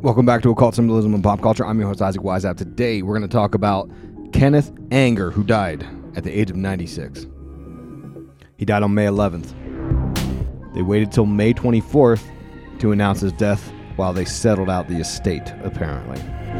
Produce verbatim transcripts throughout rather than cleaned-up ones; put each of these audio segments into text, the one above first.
Welcome back to Occult Symbolism and Pop Culture. I'm your host, Isaac Weishaupt. Today, we're going to talk about Kenneth Anger, who died at the age of ninety-six. He died on May eleventh. They waited till May twenty-fourth to announce his death while they settled out the estate, apparently.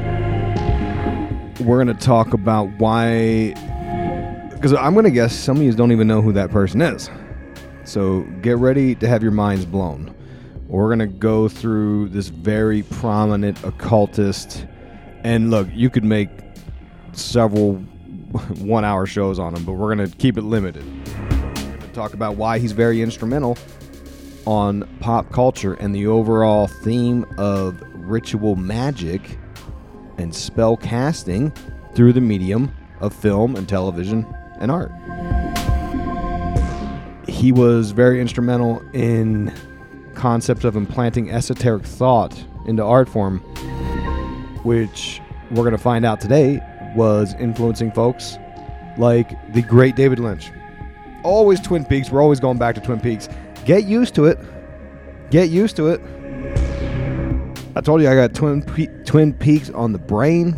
We're going to talk about why... Because I'm going to guess some of you don't even know who that person is. So get ready to have your minds blown. We're going to go through this very prominent occultist. And look, you could make several one-hour shows on him, but we're going to keep it limited. We're going to talk about why he's very instrumental on pop culture and the overall theme of ritual magic and spell casting through the medium of film and television and art. He was very instrumental in concept of implanting esoteric thought into art form, which we're going to find out today was influencing folks like the great David Lynch. Always Twin Peaks. We're always going back to Twin Peaks. Get used to it. Get used to it. I told you I got Twin, Pe- Twin Peaks on the brain.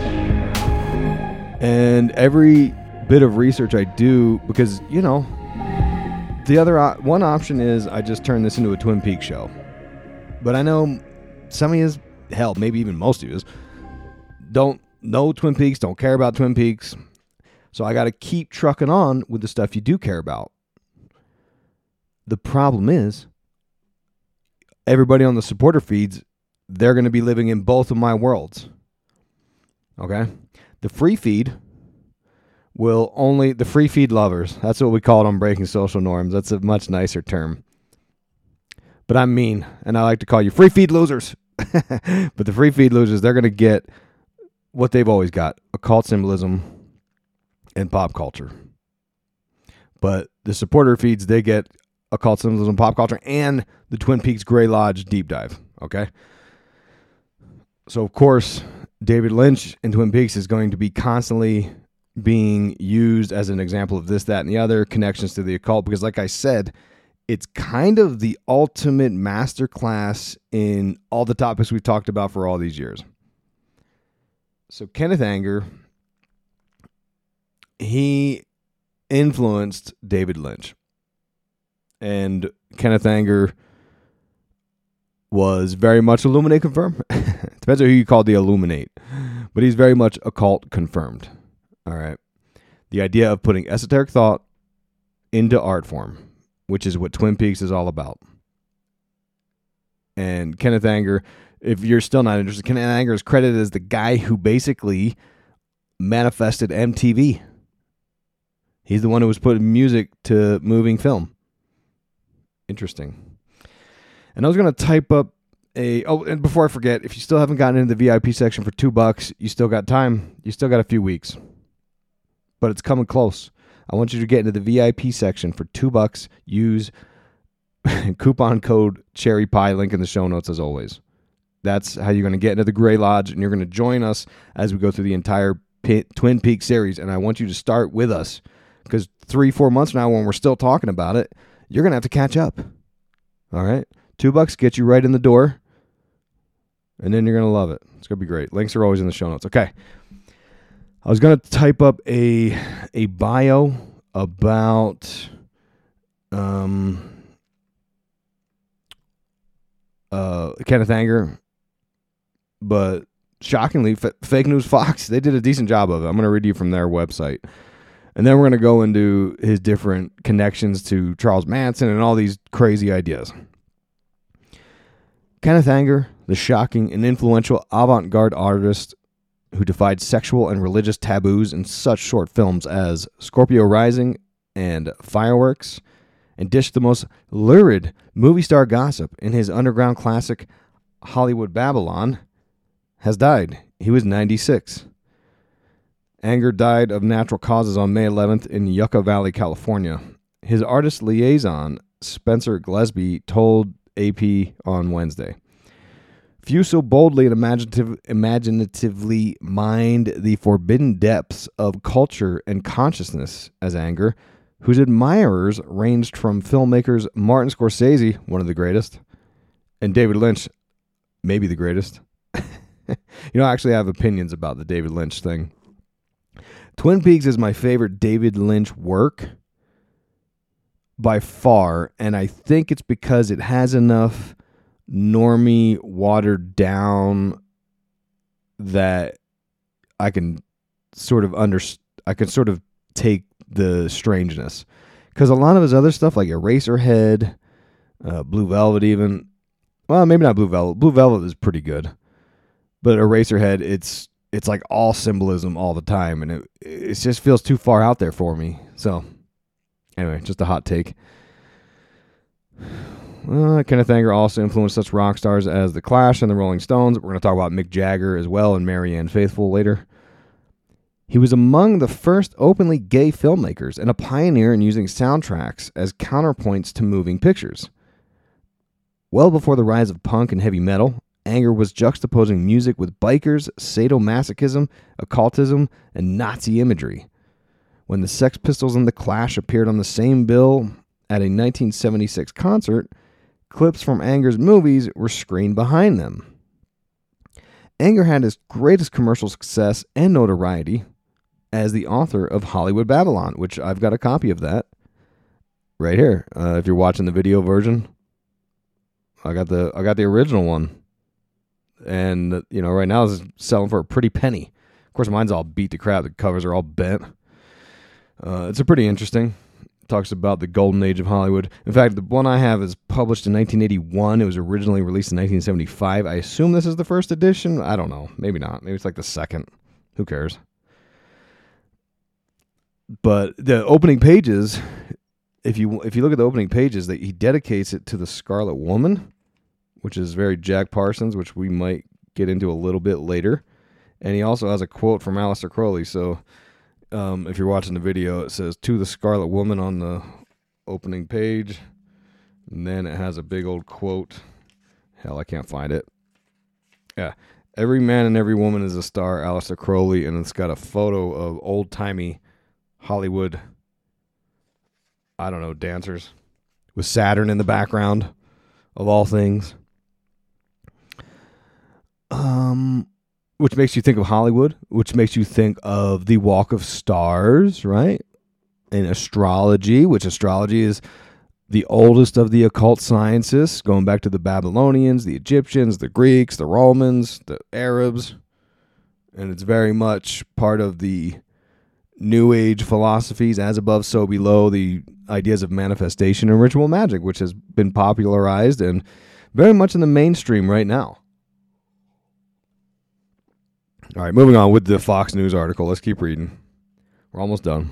And every bit of research I do, because, you know, the other op- one option is I just turn this into a Twin Peaks show. But I know some of you, hell, maybe even most of you, don't know Twin Peaks, don't care about Twin Peaks. So I got to keep trucking on with the stuff you do care about. The problem is, everybody on the supporter feeds, they're going to be living in both of my worlds. Okay? The free feed will only, the free feed lovers, that's what we call it on Breaking Social Norms. That's a much nicer term. But I'm mean, and I like to call you free feed losers. But the free feed losers, they're going to get what they've always got, occult symbolism and pop culture. But the supporter feeds, they get occult symbolism, pop culture, and the Twin Peaks Grey Lodge deep dive, okay? So, of course, David Lynch in Twin Peaks is going to be constantly being used as an example of this, that, and the other connections to the occult, because like I said, it's kind of the ultimate masterclass in all the topics we've talked about for all these years. So Kenneth Anger, he influenced David Lynch. And Kenneth Anger was very much Illuminate confirmed. Depends on who you call the Illuminate. But he's very much occult confirmed. All right. The idea of putting esoteric thought into art form, which is what Twin Peaks is all about. And Kenneth Anger, if you're still not interested, Kenneth Anger is credited as the guy who basically manifested M T V. He's the one who was putting music to moving film. Interesting. And I was going to type up a... Oh, and before I forget, if you still haven't gotten into the V I P section for two bucks, you still got time. You still got a few weeks. But it's coming close. I want you to get into the V I P section for two bucks. Use coupon code Cherry Pie, link in the show notes as always. That's how you're going to get into the Grey Lodge, and you're going to join us as we go through the entire P- Twin Peaks series. And I want you to start with us, because three, four months from now, when we're still talking about it, you're going to have to catch up. All right? Two bucks gets you right in the door, and then you're going to love it. It's going to be great. Links are always in the show notes. Okay. I was going to type up a a bio about um, uh, Kenneth Anger, but shockingly, F- Fake News Fox, they did a decent job of it. I'm going to read you from their website. And then we're going to go into his different connections to Charles Manson and all these crazy ideas. Kenneth Anger, the shocking and influential avant-garde artist who defied sexual and religious taboos in such short films as Scorpio Rising and Fireworks, and dished the most lurid movie star gossip in his underground classic Hollywood Babylon, has died. He was ninety-six. Anger died of natural causes on May eleventh in Yucca Valley, California. His artist liaison, Spencer Glesby, told A P on Wednesday, "Few so boldly and imaginative, imaginatively mined the forbidden depths of culture and consciousness as Anger, whose admirers ranged from filmmakers Martin Scorsese, one of the greatest, and David Lynch, maybe the greatest, You know, I actually have opinions about the David Lynch thing. Twin Peaks is my favorite David Lynch work by far, and I think it's because it has enough normie, watered down that I can sort of under I can sort of take the strangeness. Because a lot of his other stuff, like Eraserhead, uh, Blue Velvet, even well, maybe not Blue Velvet. Blue Velvet is pretty good, but Eraserhead, it's it's like all symbolism all the time, and it it just feels too far out there for me. So, anyway, just a hot take. Uh, Kenneth Anger also influenced such rock stars as The Clash and the Rolling Stones. We're going to talk about Mick Jagger as well and Marianne Faithfull later. He was among the first openly gay filmmakers and a pioneer in using soundtracks as counterpoints to moving pictures. Well before the rise of punk and heavy metal, Anger was juxtaposing music with bikers, sadomasochism, occultism, and Nazi imagery. When the Sex Pistols and The Clash appeared on the same bill at a nineteen seventy-six concert, clips from Anger's movies were screened behind them. Anger had his greatest commercial success and notoriety as the author of Hollywood Babylon, which I've got a copy of that right here. Uh, if you're watching the video version, I got the I got the original one. And, you know, right now it's selling for a pretty penny. Of course, mine's all beat to crap. The covers are all bent. Uh, it's a pretty interesting. It talks about the golden age of Hollywood. In fact, the one I have is published in nineteen eighty-one. It was originally released in nineteen seventy-five. I assume this is the first edition. I don't know. Maybe not. Maybe it's like the second. Who cares? But the opening pages, if you if you look at the opening pages, that he dedicates it to the Scarlet Woman, which is very Jack Parsons, which we might get into a little bit later. And he also has a quote from Aleister Crowley. So um, if you're watching the video, it says, "To the Scarlet Woman" on the opening page. And then it has a big old quote. Hell, I can't find it. Yeah. "Every man and every woman is a star," Aleister Crowley. And it's got a photo of old-timey Hollywood, I don't know, dancers with Saturn in the background, of all things. Um, which makes you think of Hollywood, which makes you think of the Walk of Stars, right? And astrology, which astrology is the oldest of the occult sciences, going back to the Babylonians, the Egyptians, the Greeks, the Romans, the Arabs. And it's very much part of the New Age philosophies, as above, so below, the ideas of manifestation and ritual magic, which has been popularized and very much in the mainstream right now. All right, moving on with the Fox News article. Let's keep reading. We're almost done.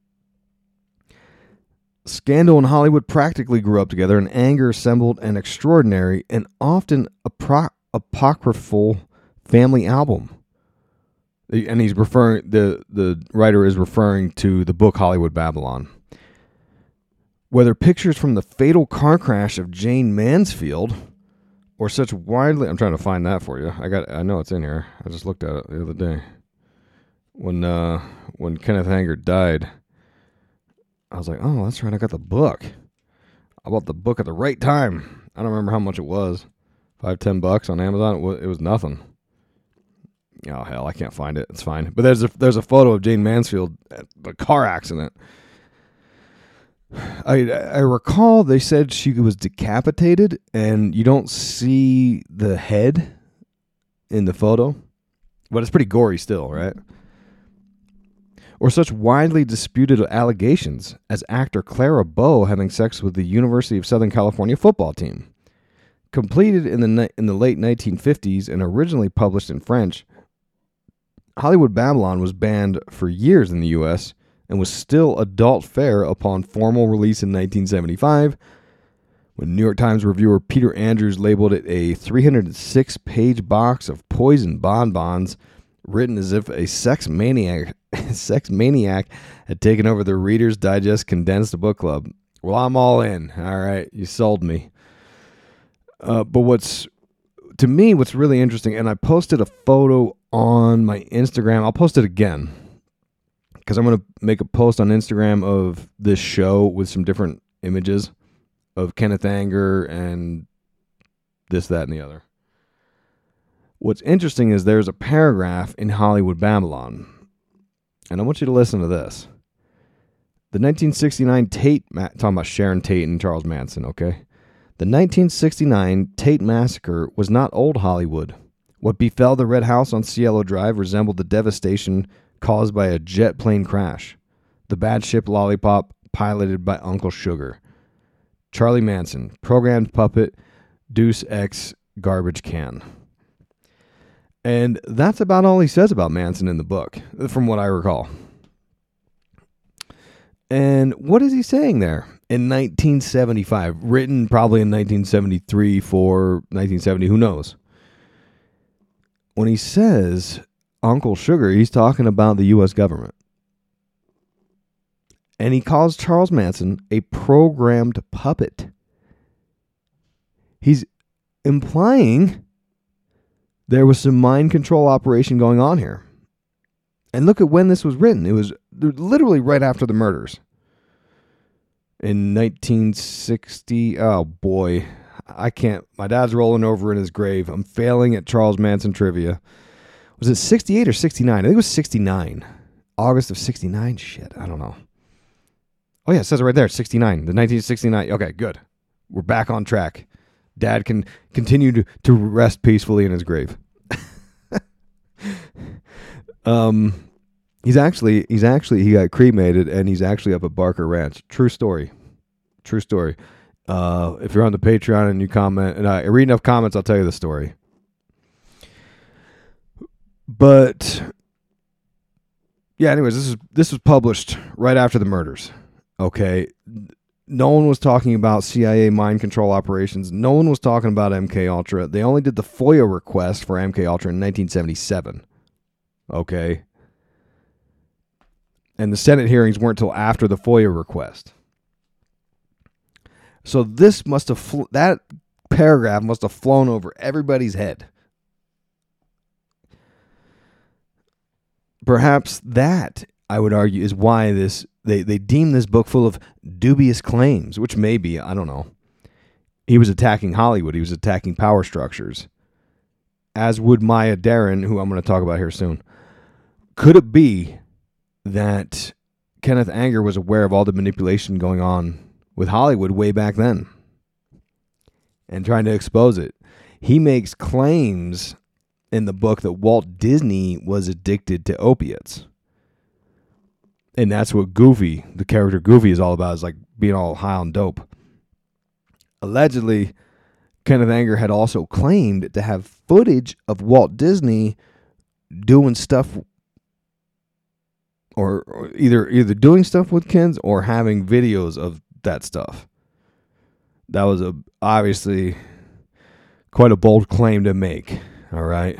Scandal and Hollywood practically grew up together, and Anger assembled an extraordinary and often apro- apocryphal family album. And he's referring, the, the writer is referring to the book Hollywood Babylon. Whether pictures from the fatal car crash of Jane Mansfield or such widely, I'm trying to find that for you. I got, I know it's in here. I just looked at it the other day. When, uh, when Kenneth Anger died, I was like, oh, that's right. I got the book. I bought the book at the right time. I don't remember how much it was. Five, ten bucks on Amazon. It was, it was nothing. Oh, hell, I can't find it. It's fine. But there's a, there's a photo of Jane Mansfield at the car accident. I, I recall they said she was decapitated, and you don't see the head in the photo. But it's pretty gory still, right? Or such widely disputed allegations as actor Clara Bow having sex with the University of Southern California football team. Completed in the in the late nineteen fifties and originally published in French, Hollywood Babylon was banned for years in the U S and was still adult fare upon formal release in nineteen seventy-five, when New York Times reviewer Peter Andrews labeled it a three hundred six page box of poison bonbons written as if a sex maniac sex maniac had taken over the Reader's Digest condensed book club. Well, I'm all in. All right, you sold me. Uh, but what's, to me, what's really interesting, and I posted a photo on my Instagram. I'll post it again because I'm going to make a post on Instagram of this show with some different images of Kenneth Anger and this, that, and the other. What's interesting is there's a paragraph in Hollywood Babylon, and I want you to listen to this. The nineteen sixty-nine Tate, talking about Sharon Tate and Charles Manson, okay? The nineteen sixty-nine Tate massacre was not old Hollywood. What befell the Red House on Cielo Drive resembled the devastation caused by a jet plane crash. The bad ship Lollipop, piloted by Uncle Sugar. Charlie Manson, programmed puppet, Deus Ex, garbage can. And that's about all he says about Manson in the book, from what I recall. And what is he saying there in nineteen seventy-five? Written probably in nineteen seventy-three, four, nineteen seventy, who knows? When he says Uncle Sugar, he's talking about the U S government. And he calls Charles Manson a programmed puppet. He's implying there was some mind control operation going on here. And look at when this was written. It was literally right after the murders. In nineteen sixty, oh boy, I can't, my dad's rolling over in his grave. I'm failing at Charles Manson trivia. Was it sixty-eight or sixty-nine? I think it was sixty-nine. August of sixty-nine? Shit, I don't know. Oh yeah, it says it right there, sixty-nine. The nineteen sixty-nine. Okay, good. We're back on track. Dad can continue to, to rest peacefully in his grave. um... He's actually, he's actually, he got cremated, and he's actually up at Barker Ranch. True story. True story. Uh, if you're on the Patreon and you comment, and I read enough comments, I'll tell you the story. But, yeah, anyways, this is, this was published right after the murders. Okay. No one was talking about C I A mind control operations. No one was talking about M K Ultra. They only did the FOIA request for M K Ultra in nineteen seventy-seven. Okay. And the Senate hearings weren't until after the FOIA request. So this must have, fl- that paragraph must have flown over everybody's head. Perhaps that, I would argue, is why this they, they deem this book full of dubious claims, which maybe, I don't know. He was attacking Hollywood. He was attacking power structures. As would Maya Deren, who I'm going to talk about here soon. Could it be that Kenneth Anger was aware of all the manipulation going on with Hollywood way back then and trying to expose it? He makes claims in the book that Walt Disney was addicted to opiates. And that's what Goofy, the character Goofy, is all about, is like being all high on dope. Allegedly, Kenneth Anger had also claimed to have footage of Walt Disney doing stuff, or, or either either doing stuff with kids or having videos of that stuff. That was a obviously quite a bold claim to make. All right.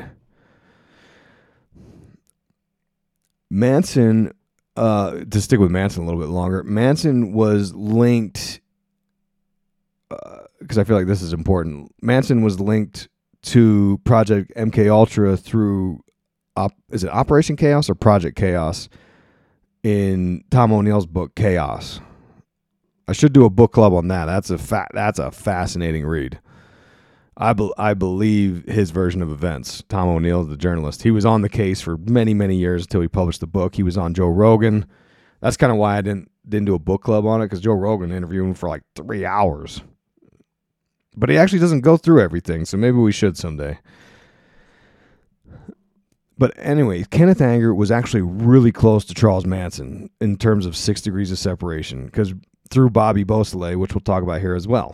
Manson, uh, to stick with Manson a little bit longer, Manson was linked, because uh, I feel like this is important. Manson was linked to Project M K Ultra through, op, is it Operation Chaos or Project Chaos? In Tom O'Neill's book Chaos. I should do a book club on that. That's a fa- that's a fascinating read. I be- I believe his version of events. Tom O'Neill, the journalist, he was on the case for many many years until he published the book. He was on Joe Rogan. That's kind of why I didn't didn't do a book club on it, because Joe Rogan interviewed him for like three hours. But he actually doesn't go through everything, so maybe we should someday. But anyway, Kenneth Anger was actually really close to Charles Manson in terms of six degrees of separation, because through Bobby Beausoleil, which we'll talk about here as well.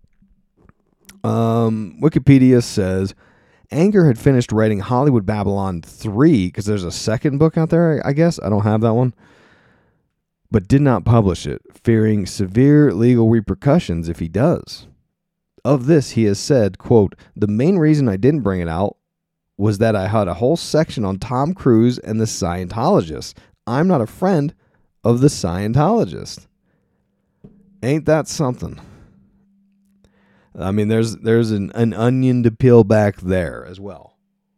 Um, Wikipedia says Anger had finished writing Hollywood Babylon three, because there's a second book out there, I guess. I don't have that one. But did not publish it, fearing severe legal repercussions if he does. Of this, he has said, quote, "The main reason I didn't bring it out was that I had a whole section on Tom Cruise and the Scientologists. I'm not a friend of the Scientologist." Ain't that something? I mean, there's there's an, an onion to peel back there as well.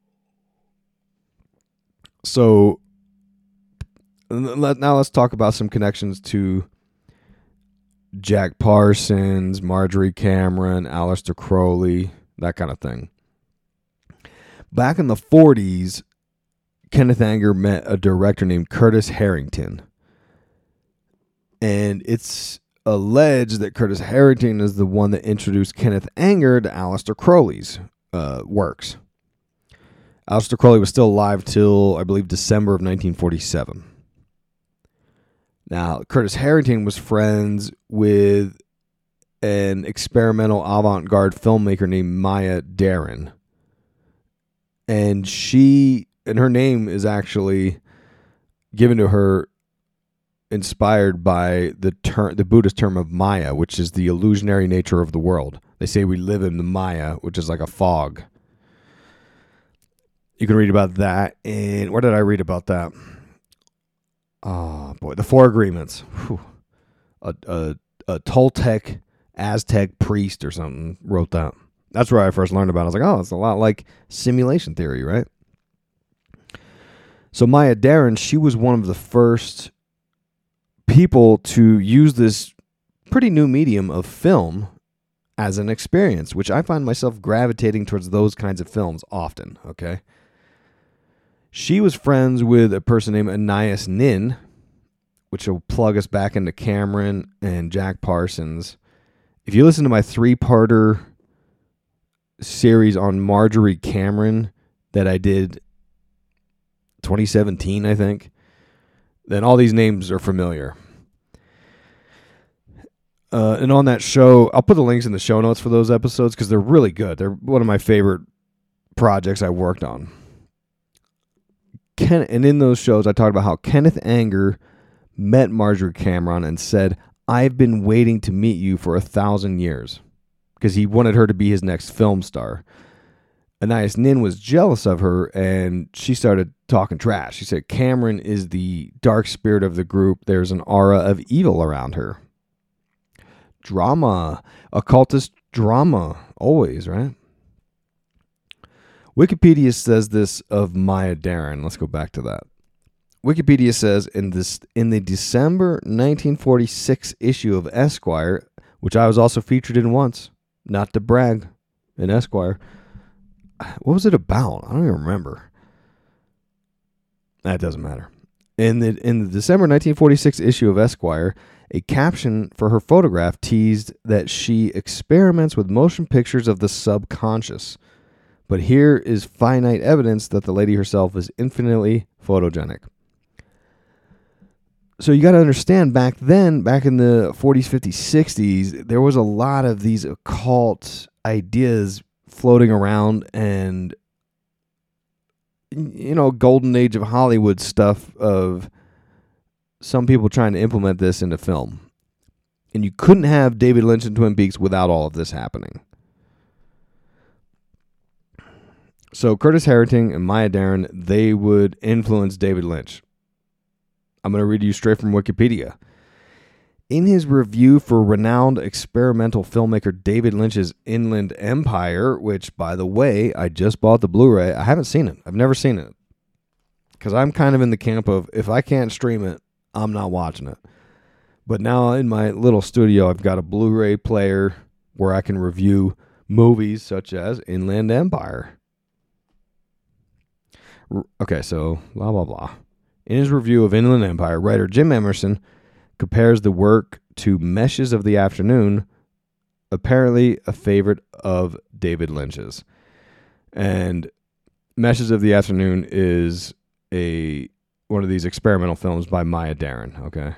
So let, now let's talk about some connections to Jack Parsons, Marjorie Cameron, Aleister Crowley, that kind of thing. Back in the forties, Kenneth Anger met a director named Curtis Harrington. And it's alleged that Curtis Harrington is the one that introduced Kenneth Anger to Aleister Crowley's uh, works. Aleister Crowley was still alive till, I believe, December of nineteen forty-seven. Now, Curtis Harrington was friends with an experimental avant-garde filmmaker named Maya Deren. And she, and her name is actually given to her inspired by the term, the Buddhist term of Maya, which is the illusionary nature of the world. They say we live in the Maya, which is like a fog. You can read about that. And where did I read about that? Oh, boy. The Four Agreements. Whew. A, a, a Toltec Aztec priest or something wrote that. That's where I first learned about it. I was like, oh, it's a lot like simulation theory, right? So Maya Deren, she was one of the first people to use this pretty new medium of film as an experience, which I find myself gravitating towards those kinds of films often, okay? She was friends with a person named Anais Nin, which will plug us back into Cameron and Jack Parsons. If you listen to my three-parter series on Marjorie Cameron that I did twenty seventeen, I think, then all these names are familiar. Uh, and on that show, I'll put the links in the show notes for those episodes because they're really good. They're one of my favorite projects I worked on. Ken, and in those shows, I talked about how Kenneth Anger met Marjorie Cameron and said, I've been waiting to meet you for a thousand years, because he wanted her to be his next film star. Anais Nin was jealous of her, and she started talking trash. She said, Cameron is the dark spirit of the group. There's an aura of evil around her. Drama. Occultist drama. Always, right? Wikipedia says this of Maya Deren. Let's go back to that. Wikipedia says in this in the December nineteen forty-six issue of Esquire, which I was also featured in once, not to brag, in Esquire. What was it about? I don't even remember. That doesn't matter. In the in the December nineteen forty-six issue of Esquire, a caption for her photograph teased that she experiments with motion pictures of the subconscious. But here is finite evidence that the lady herself is infinitely photogenic. So you got to understand, back then, back in the forties, fifties, sixties, there was a lot of these occult ideas floating around, and, you know, golden age of Hollywood stuff of some people trying to implement this into film. And you couldn't have David Lynch and Twin Peaks without all of this happening. So Curtis Harrington and Maya Deren, they would influence David Lynch. I'm going to read you straight from Wikipedia. In his review for renowned experimental filmmaker David Lynch's Inland Empire, which, by the way, I just bought the Blu-ray. I haven't seen it. I've never seen it. Because I'm kind of in the camp of, if I can't stream it, I'm not watching it. But now in my little studio, I've got a Blu-ray player where I can review movies such as Inland Empire. Okay, so blah, blah, blah. In his review of Inland Empire, writer Jim Emerson compares the work to Meshes of the Afternoon, apparently a favorite of David Lynch's. And Meshes of the Afternoon is a one of these experimental films by Maya Deren, okay?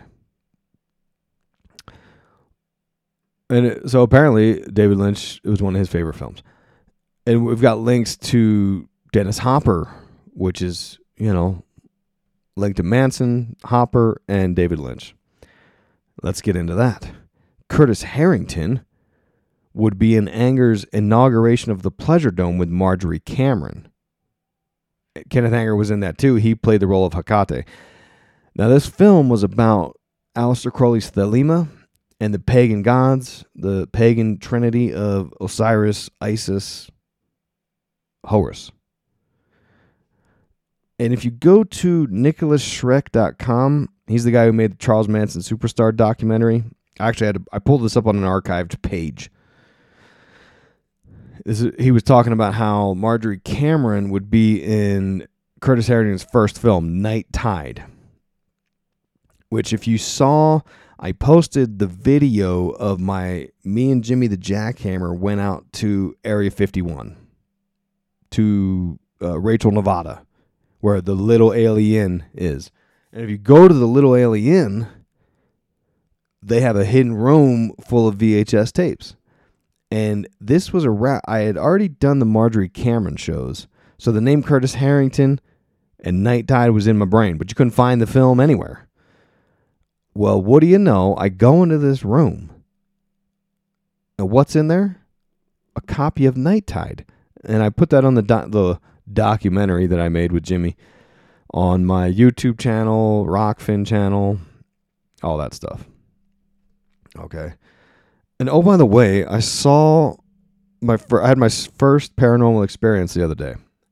And it, so apparently David Lynch, it was one of his favorite films. And we've got links to Dennis Hopper, which is, you know, linked to Manson, Hopper, and David Lynch. Let's get into that. Curtis Harrington would be in Anger's inauguration of the Pleasure Dome with Marjorie Cameron. Kenneth Anger was in that too. He played the role of Hecate. Now, this film was about Aleister Crowley's Thelema and the pagan gods, the pagan trinity of Osiris, Isis, Horus. And if you go to nicholas schreck dot com, he's the guy who made the Charles Manson Superstar documentary. I actually had to, I pulled this up on an archived page. This is, he was talking about how Marjorie Cameron would be in Curtis Harrington's first film, Night Tide, which if you saw, I posted the video of my, me and Jimmy the Jackhammer went out to Area fifty-one, to uh, Rachel, Nevada, where the Little Alien is. And if you go to the Little Alien, they have a hidden room full of V H S tapes. And this was a rap. I had already done the Marjorie Cameron shows. So the name Curtis Harrington and Night Tide was in my brain, but you couldn't find the film anywhere. Well, what do you know? I go into this room. And what's in there? A copy of Night Tide. And I put that on the do- the documentary that I made with Jimmy on my YouTube channel, Rockfin channel, all that stuff. Okay. And oh, by the way, I saw my fir- I had my first paranormal experience the other day.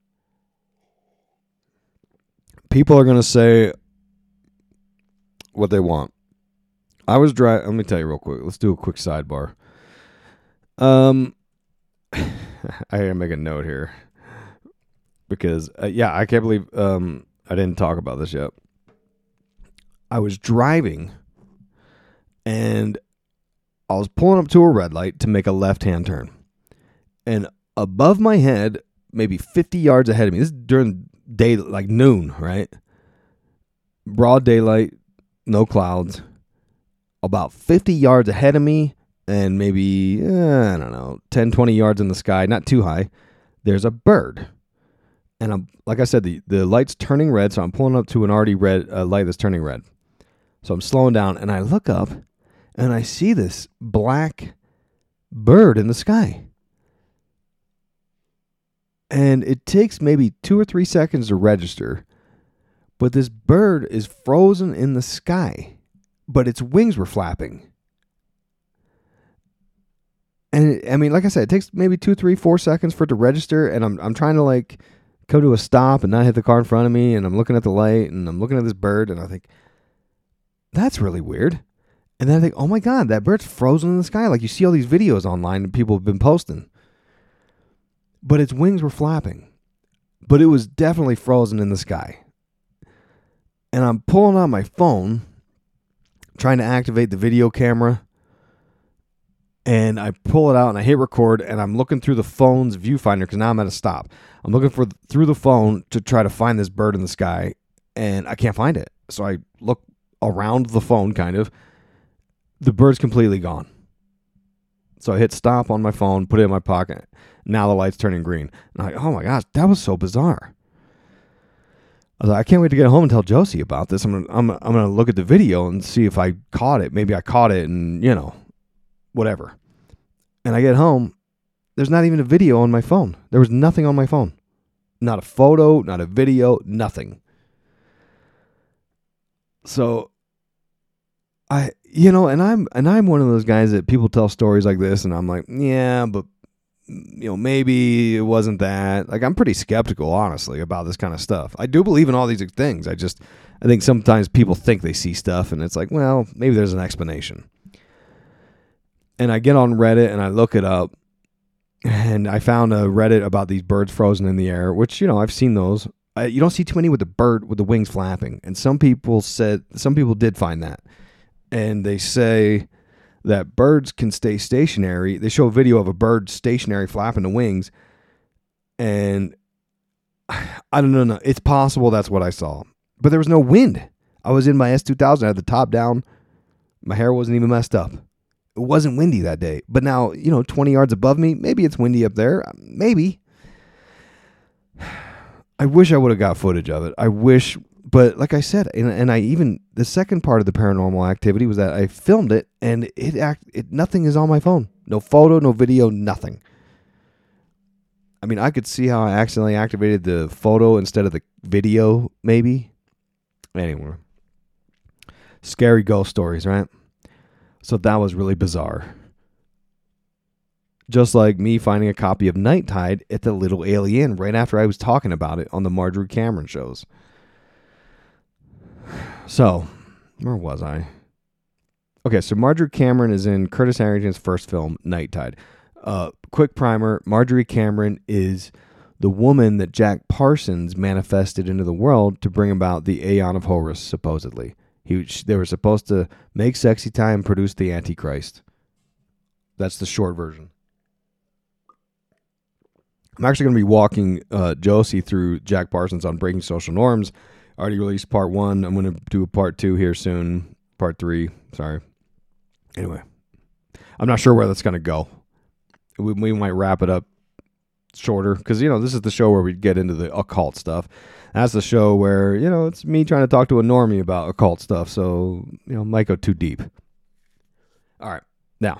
People are going to say what they want. I was driving. Let me tell you real quick. Let's do a quick sidebar. Um, I gotta make a note here because uh, yeah, I can't believe um I didn't talk about this yet. I was driving and I was pulling up to a red light to make a left-hand turn. And above my head, maybe fifty yards ahead of me, this is during day, like noon, right? Broad daylight, no clouds. About fifty yards ahead of me, and maybe, eh, I don't know, ten, twenty yards in the sky, not too high, there's a bird. And I'm, like I said, the, the light's turning red, so I'm pulling up to an already red uh, light that's turning red. So I'm slowing down, and I look up, and I see this black bird in the sky. And it takes maybe two or three seconds to register. But this bird is frozen in the sky. But its wings were flapping. And it, I mean, like I said, it takes maybe two, three, four seconds for it to register. And I'm I'm trying to like come to a stop and not hit the car in front of me. And I'm looking at the light and I'm looking at this bird. And I think, that's really weird. And then I think, oh my God, that bird's frozen in the sky. Like you see all these videos online that people have been posting. But its wings were flapping. But it was definitely frozen in the sky. And I'm pulling out my phone, trying to activate the video camera. And I pull it out and I hit record. And I'm looking through the phone's viewfinder because now I'm at a stop. I'm looking for through the phone to try to find this bird in the sky. And I can't find it. So I look around the phone kind of. The bird's completely gone. So I hit stop on my phone, put it in my pocket. Now the light's turning green. And I'm like, oh my gosh, that was so bizarre. I was like, I can't wait to get home and tell Josie about this. I'm gonna, I'm, I'm gonna look at the video and see if I caught it. Maybe I caught it and, you know, whatever. And I get home. There's not even a video on my phone. There was nothing on my phone. Not a photo, not a video, nothing. So I, you know, and I'm, and I'm one of those guys that people tell stories like this and I'm like, yeah, but you know, maybe it wasn't that. Like, I'm pretty skeptical, honestly, about this kind of stuff. I do believe in all these things. I just, I think sometimes people think they see stuff and it's like, well, maybe there's an explanation. And I get on Reddit and I look it up and I found a Reddit about these birds frozen in the air, which, you know, I've seen those. I, you don't see too many with the bird with the wings flapping. And some people said, some people did find that. And they say that birds can stay stationary. They show a video of a bird stationary flapping the wings. And I don't know. No, it's possible that's what I saw. But there was no wind. I was in my S two thousand. I had the top down. My hair wasn't even messed up. It wasn't windy that day. But now, you know, twenty yards above me, maybe it's windy up there. Maybe. I wish I would have got footage of it. I wish... But like I said, and, and I even, the second part of the paranormal activity was that I filmed it and it act, it nothing is on my phone. No photo, no video, nothing. I mean, I could see how I accidentally activated the photo instead of the video, maybe. Anyway. Scary ghost stories, right? So that was really bizarre. Just like me finding a copy of Night Tide at the Little Alien right after I was talking about it on the Marjorie Cameron shows. So, where was I? Okay, so Marjorie Cameron is in Curtis Harrington's first film, Night Tide. Uh, quick primer: Marjorie Cameron is the woman that Jack Parsons manifested into the world to bring about the Aeon of Horus. Supposedly, he they were supposed to make sexy time, produce the Antichrist. That's the short version. I'm actually going to be walking uh, Josie through Jack Parsons on Breaking Social Norms. I already released part one. I'm going to do a part two here soon. Part three. Sorry. Anyway, I'm not sure where that's going to go. We, we might wrap it up shorter because, you know, this is the show where we get into the occult stuff. That's the show where, you know, it's me trying to talk to a normie about occult stuff. So, you know, might go too deep. All right. Now.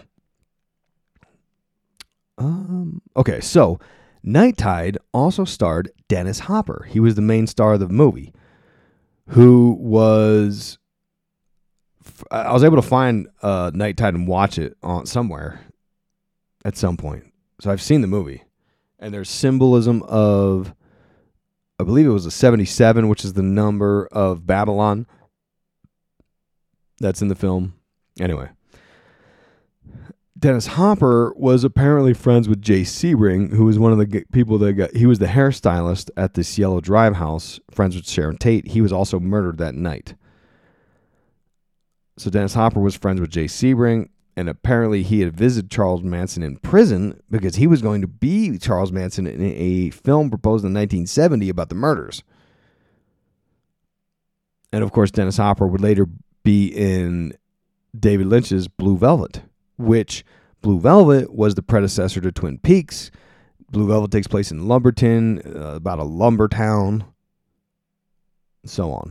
Um. Okay, so Night Tide also starred Dennis Hopper. He was the main star of the movie, who was... I was able to find uh, Night Tide and watch it on somewhere at some point. So I've seen the movie. And there's symbolism of... I believe it was a seventy-seven, which is the number of Babylon. That's in the film. Anyway. Dennis Hopper was apparently friends with Jay Sebring, who was one of the people that got... He was the hairstylist at the Cielo Drive house, friends with Sharon Tate. He was also murdered that night. So Dennis Hopper was friends with Jay Sebring, and apparently he had visited Charles Manson in prison because he was going to be Charles Manson in a film proposed in nineteen seventy about the murders. And of course, Dennis Hopper would later be in David Lynch's Blue Velvet, which Blue Velvet was the predecessor to Twin Peaks. Blue Velvet takes place in Lumberton, uh, about a lumber town, and so on.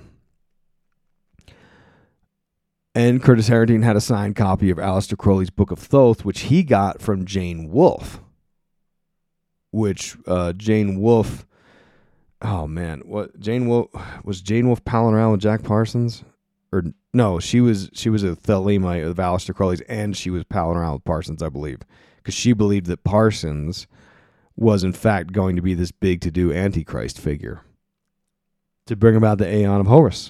And Curtis Harrington had a signed copy of Aleister Crowley's Book of Thoth, which he got from Jane Wolfe. Which uh, Jane Wolfe, oh man, what Jane Wolfe was Jane Wolfe palling around with Jack Parsons, or no? She was she was a Thelema of Aleister Crowley's, and she was palling around with Parsons, I believe, because she believed that Parsons was in fact going to be this big to do Antichrist figure to bring about the Aeon of Horus.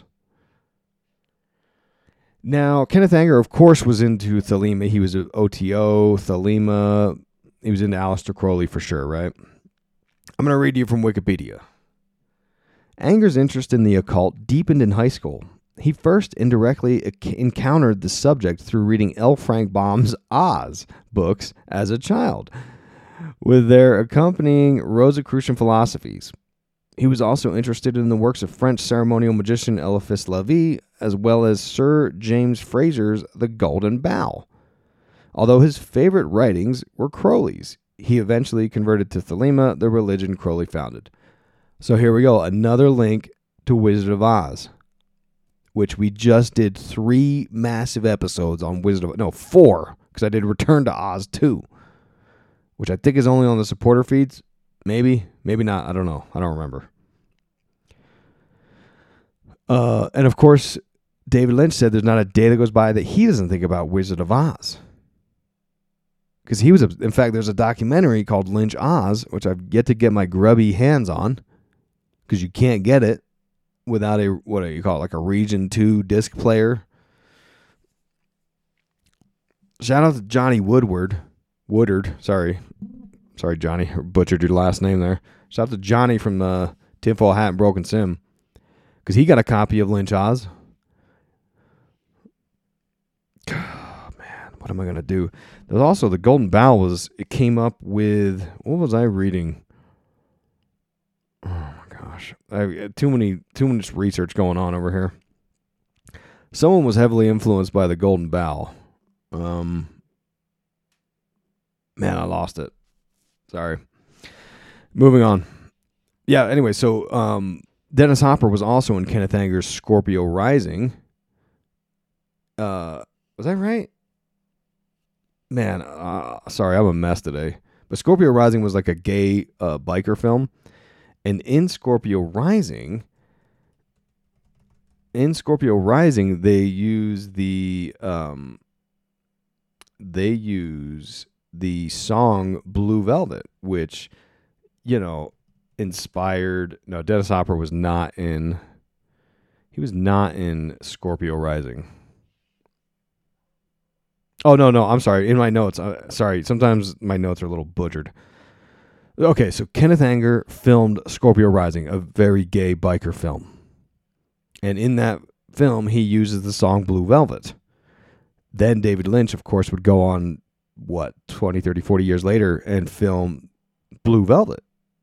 Now, Kenneth Anger, of course, was into Thelema. He was an O T O, Thelema. He was into Aleister Crowley for sure, right? I'm going to read to you from Wikipedia. Anger's interest in the occult deepened in high school. He first indirectly encountered the subject through reading L. Frank Baum's Oz books as a child, with their accompanying Rosicrucian philosophies. He was also interested in the works of French ceremonial magician Eliphas Lévy, as well as Sir James Fraser's The Golden Bough. Although his favorite writings were Crowley's, he eventually converted to Thelema, the religion Crowley founded. So here we go, another link to Wizard of Oz, which we just did three massive episodes on Wizard of Oz. No, four, because I did Return to Oz two, which I think is only on the supporter feeds. Maybe, maybe not. I don't know. I don't remember. Uh, and of course, David Lynch said there's not a day that goes by that he doesn't think about Wizard of Oz. Because he was, a, in fact, there's a documentary called Lynch Oz, which I've yet to get my grubby hands on, because you can't get it without a, what do you call it, like a Region two disc player. Shout out to Johnny Woodward. Woodard, sorry. Sorry, Johnny. Butchered your last name there. Shout out to Johnny from uh, Tinfoil Hat and Broken Sim, because he got a copy of Lynch Oz. Oh, man, what am I going to do? There's also the Golden Bough was, it came up with, what was I reading? Oh, my gosh. I, too many, too much research going on over here. Someone was heavily influenced by the Golden Bough. Um, man, I lost it. Sorry. Moving on. Yeah, anyway, so um, Dennis Hopper was also in Kenneth Anger's Scorpio Rising. Uh, was that right? Man, uh, sorry, I'm a mess today. But Scorpio Rising was like a gay uh, biker film. And in Scorpio Rising, in Scorpio Rising, they use the um, they use the song Blue Velvet, which, you know, inspired. No, Dennis Hopper was not in. He was not in Scorpio Rising. Oh, no, no, I'm sorry. In my notes, uh, sorry, sometimes my notes are a little butchered. Okay, so Kenneth Anger filmed Scorpio Rising, a very gay biker film. And in that film, he uses the song Blue Velvet. Then David Lynch, of course, would go on, what, twenty, thirty, forty years later and film Blue Velvet.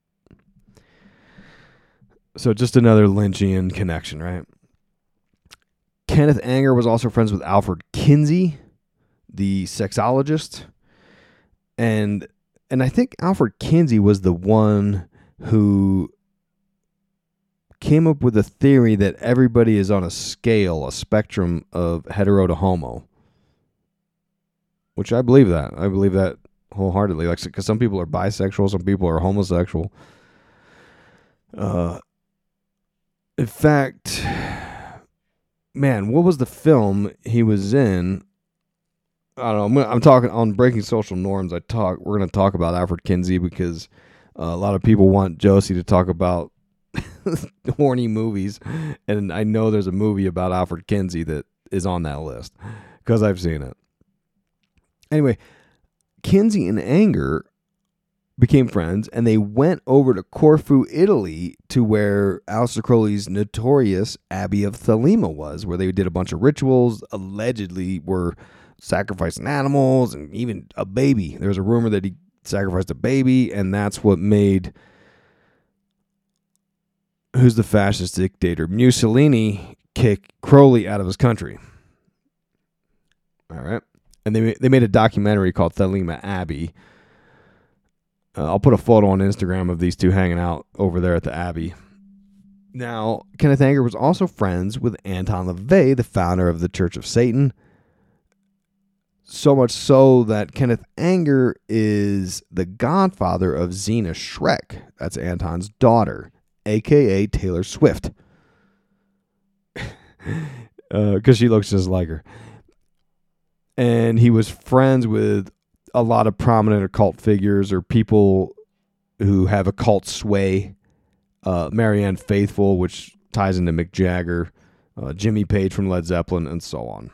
So just another Lynchian connection, right? Kenneth Anger was also friends with Alfred Kinsey, the sexologist. And and I think Alfred Kinsey was the one who came up with a theory that everybody is on a scale, a spectrum of hetero to homo. Which I believe that. I believe that wholeheartedly. Like, because some people are bisexual, some people are homosexual. Uh, in fact, man, what was the film he was in? I don't know. I'm, gonna, I'm talking on Breaking Social Norms. I talk. We're going to talk about Alfred Kinsey because uh, a lot of people want Josie to talk about horny movies, and I know there's a movie about Alfred Kinsey that is on that list because I've seen it. Anyway, Kinsey and Anger became friends, and they went over to Corfu, Italy, to where Aleister Crowley's notorious Abbey of Thelema was, where they did a bunch of rituals, allegedly were sacrificing animals and even a baby. There was a rumor that he sacrificed a baby, and that's what made, who's the fascist dictator, Mussolini, kick Crowley out of his country. All right. And they they made a documentary called Thelema Abbey. Uh, I'll put a photo on Instagram of these two hanging out over there at the Abbey. Now, Kenneth Anger was also friends with Anton LaVey, the founder of the Church of Satan. So much so that Kenneth Anger is the godfather of Zena Schreck. That's Anton's daughter, a k a. Taylor Swift. Because uh, she looks just like her. And he was friends with a lot of prominent occult figures or people who have occult sway. Uh, Marianne Faithfull, which ties into Mick Jagger, uh, Jimmy Page from Led Zeppelin, and so on.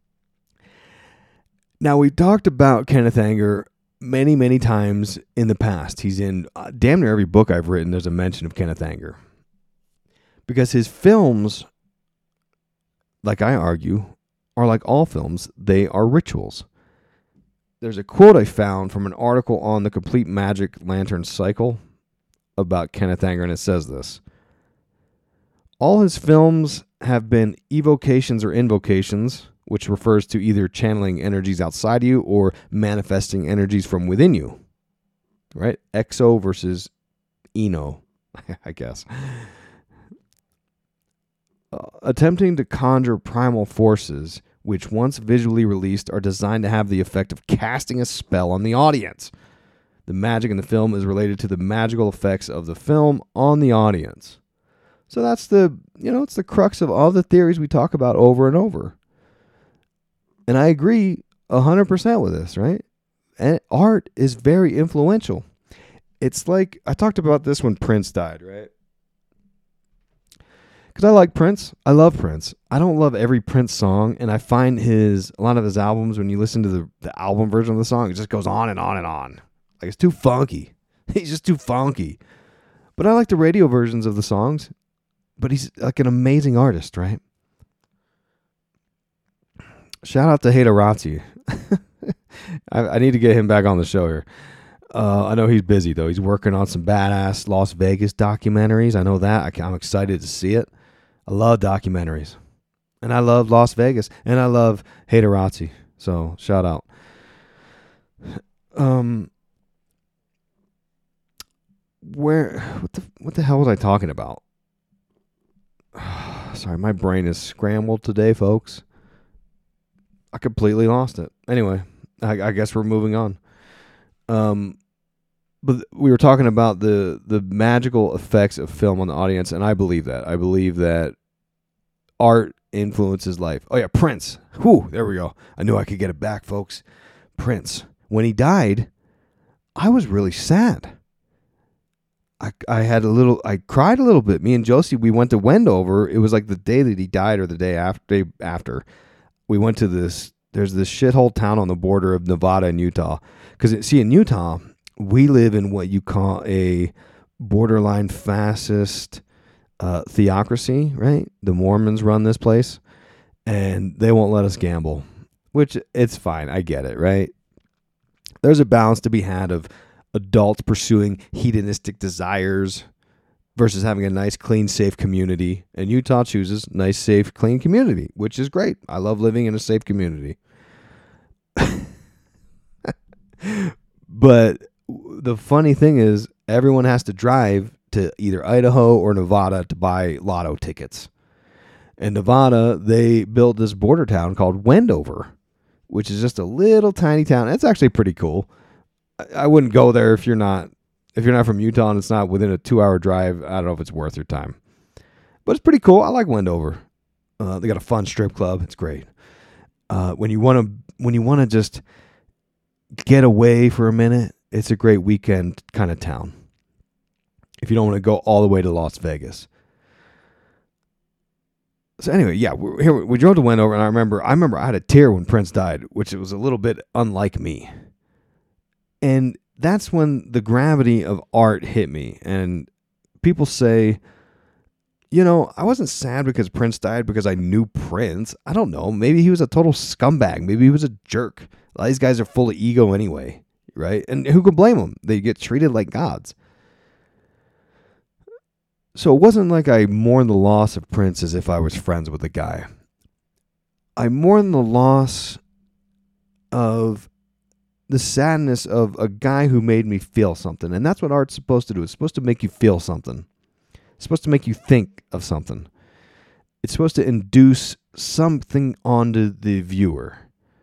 Now, we've talked about Kenneth Anger many, many times in the past. He's in uh, damn near every book I've written, there's a mention of Kenneth Anger. Because his films, like I argue, are like all films, they are rituals. There's a quote I found from an article on the Complete Magic Lantern Cycle about Kenneth Anger, and it says this. All his films have been evocations or invocations, which refers to either channeling energies outside you or manifesting energies from within you. Right? Exo versus eno, I guess. Uh, attempting to conjure primal forces, which once visually released are designed to have the effect of casting a spell on the audience. The magic in the film is related to the magical effects of the film on the audience. So that's the, you know, it's the crux of all the theories we talk about over and over. And I agree one hundred percent with this, right? And art is very influential. It's like, I talked about this when Prince died, right? Because I like Prince. I love Prince. I don't love every Prince song, and I find his a lot of his albums, when you listen to the, the album version of the song, it just goes on and on and on. Like, it's too funky. He's just too funky. But I like the radio versions of the songs. But he's like an amazing artist, right? Shout out to Haderati. I, I need to get him back on the show here. Uh, I know he's busy, though. He's working on some badass Las Vegas documentaries. I know that. I can, I'm excited to see it. I love documentaries. And I love Las Vegas. And I love Haderati. So, shout out. Um, where, what the, what the hell was I talking about? Sorry, my brain is scrambled today, folks. I completely lost it. Anyway, I, I guess we're moving on. Um, but we were talking about the the magical effects of film on the audience, and I believe that. I believe that art influences life. Oh yeah, Prince. Whew, there we go. I knew I could get it back, folks. Prince. When he died, I was really sad. I I had a little. I cried a little bit. Me and Josie, we went to Wendover. It was like the day that he died, or the day after. Day after. We went to this There's this shithole town on the border of Nevada and Utah. Because, see, in Utah, we live in what you call a borderline fascist uh, theocracy, right? The Mormons run this place, and they won't let us gamble, which it's fine. I get it, right? There's a balance to be had of adults pursuing hedonistic desires versus having a nice, clean, safe community. And Utah chooses nice, safe, clean community, which is great. I love living in a safe community. But the funny thing is, everyone has to drive to either Idaho or Nevada to buy lotto tickets. In Nevada, they built this border town called Wendover, which is just a little tiny town. It's actually pretty cool. I wouldn't go there if you're not if you're not from Utah and it's not within a two-hour drive. I don't know if it's worth your time, but it's pretty cool. I like Wendover. Uh, they got a fun strip club. It's great. Uh, when you want to when you want to just get away for a minute, it's a great weekend kind of town. If you don't want to go all the way to Las Vegas. So anyway, yeah, we here we drove to Wendover, and I remember I remember I had a tear when Prince died, which it was a little bit unlike me. And that's when the gravity of art hit me. And people say, you know, I wasn't sad because Prince died because I knew Prince. I don't know. Maybe he was a total scumbag. Maybe he was a jerk. A lot of these guys are full of ego anyway, right? And who could blame them? They get treated like gods. So it wasn't like I mourned the loss of Prince as if I was friends with the guy. I mourned the loss of the sadness of a guy who made me feel something. And that's what art's supposed to do. It's supposed to make you feel something. It's supposed to make you think of something. It's supposed to induce something onto the viewer.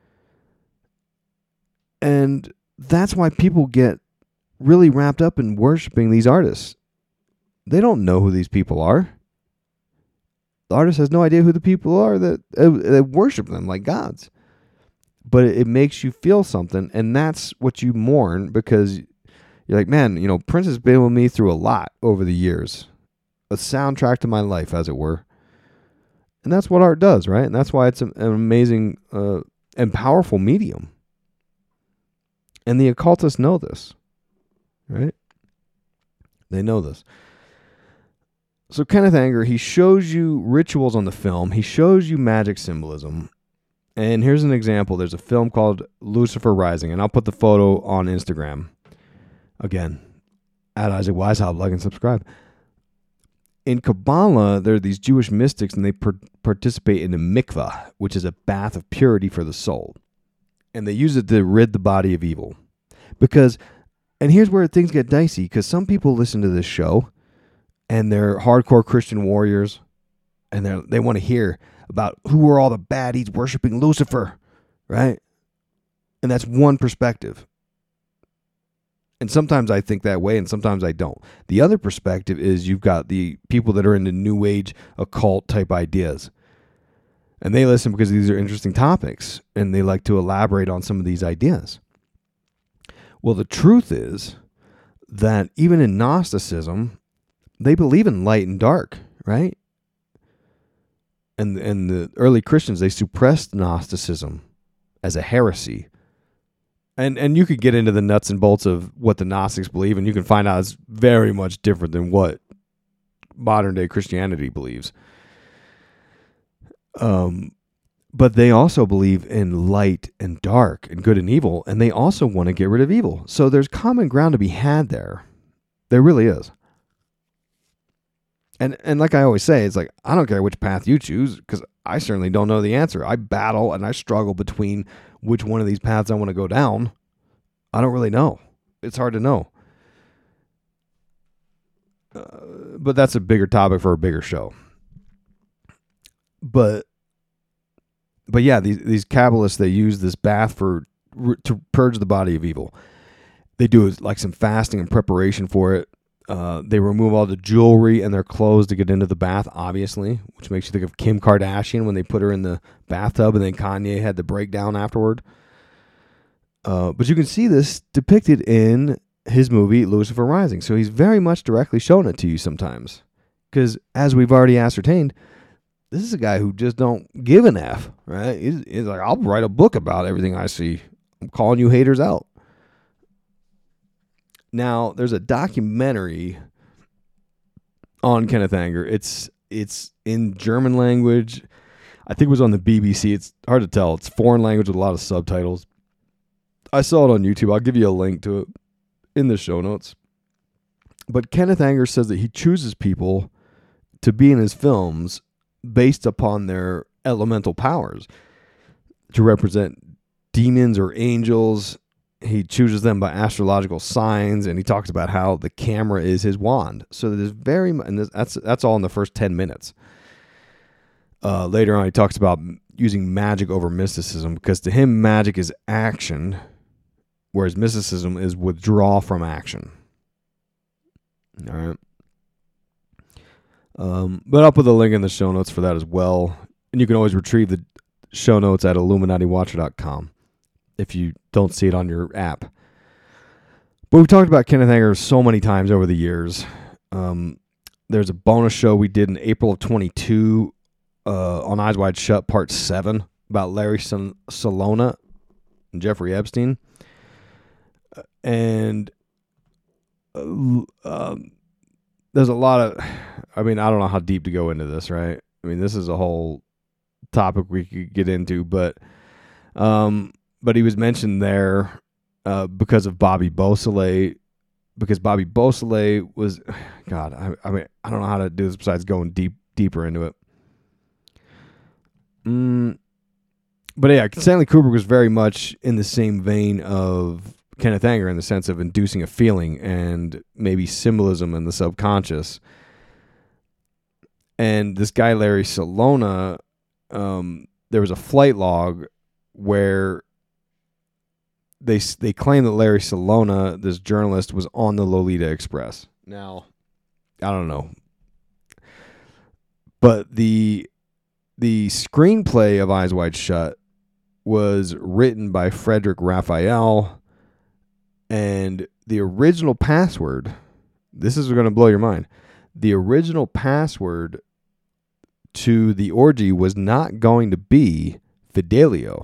And that's why people get really wrapped up in worshiping these artists. They don't know who these people are. The artist has no idea who the people are that, uh, that worship them like gods. But it, it makes you feel something, and that's what you mourn, because you're like, man, you know, Prince has been with me through a lot over the years. A soundtrack to my life, as it were. And that's what art does, right? And that's why it's an, an amazing uh, and powerful medium. And the occultists know this, right? They know this. So Kenneth Anger, he shows you rituals on the film. He shows you magic symbolism. And here's an example. There's a film called Lucifer Rising, and I'll put the photo on Instagram. Again, at Isaac Weishaupt, like and subscribe. In Kabbalah, there are these Jewish mystics, and they per- participate in the mikvah, which is a bath of purity for the soul. And they use it to rid the body of evil. Because, and here's where things get dicey, because some people listen to this show, and they're hardcore Christian warriors, and they they want to hear about who are all the baddies worshiping Lucifer, right? And that's one perspective. And sometimes I think that way, and sometimes I don't. The other perspective is you've got the people that are into New Age occult type ideas. And they listen because these are interesting topics, and they like to elaborate on some of these ideas. Well, the truth is that even in Gnosticism, they believe in light and dark, right? And and the early Christians, they suppressed Gnosticism as a heresy. And and you could get into the nuts and bolts of what the Gnostics believe, and you can find out it's very much different than what modern day Christianity believes. Um, but they also believe in light and dark and good and evil, and they also want to get rid of evil. So there's common ground to be had there. There really is. And and like I always say, it's like, I don't care which path you choose, because I certainly don't know the answer. I battle and I struggle between which one of these paths I want to go down. I don't really know. It's hard to know. Uh, but that's a bigger topic for a bigger show. But but yeah, these these Kabbalists, they use this bath for to purge the body of evil. They do like some fasting and preparation for it. Uh, they remove all the jewelry and their clothes to get into the bath, obviously, which makes you think of Kim Kardashian when they put her in the bathtub and then Kanye had the breakdown afterward. Uh, but you can see this depicted in his movie, Lucifer Rising. So he's very much directly showing it to you sometimes. Because as we've already ascertained, This is a guy who just don't give an F, right? He's, he's like, I'll write a book about everything I see. I'm calling you haters out. Now, there's a documentary on Kenneth Anger. It's it's in German language. I think it was on the B B C. It's hard to tell. It's foreign language with a lot of subtitles. I saw it on YouTube. I'll give you a link to it in the show notes. But Kenneth Anger says that he chooses people to be in his films based upon their elemental powers to represent demons or angels. He chooses them by astrological signs, and he talks about how the camera is his wand. So there's very much, and that's that's all in the first ten minutes. Uh, later on, he talks about using magic over mysticism, because to him, magic is action, whereas mysticism is withdrawal from action. All right. Um, but I'll put the link in the show notes for that as well. And you can always retrieve the show notes at illuminati watcher dot com if you don't see it on your app. But we've talked about Kenneth Anger so many times over the years. Um, there's a bonus show we did in April of twenty-two uh, on Eyes Wide Shut, part seven, about Larry Sol- Salona and Jeffrey Epstein. And uh, um, there's a lot of... I mean, I don't know how deep to go into this, right? I mean, this is a whole topic we could get into, but um, but he was mentioned there uh, because of Bobby Beausoleil, because Bobby Beausoleil was, God, I, I mean, I don't know how to do this besides going deep deeper into it. Mm, but yeah, Stanley Kubrick was very much in the same vein of Kenneth Anger in the sense of inducing a feeling and maybe symbolism in the subconscious. And this guy, Larry Salona, um, there was a flight log where they they claim that Larry Salona, this journalist, was on the Lolita Express. Now, I don't know. But the the screenplay of Eyes Wide Shut was written by Frederick Raphael, and the original password, this is going to blow your mind, the original password to the orgy was not going to be Fidelio.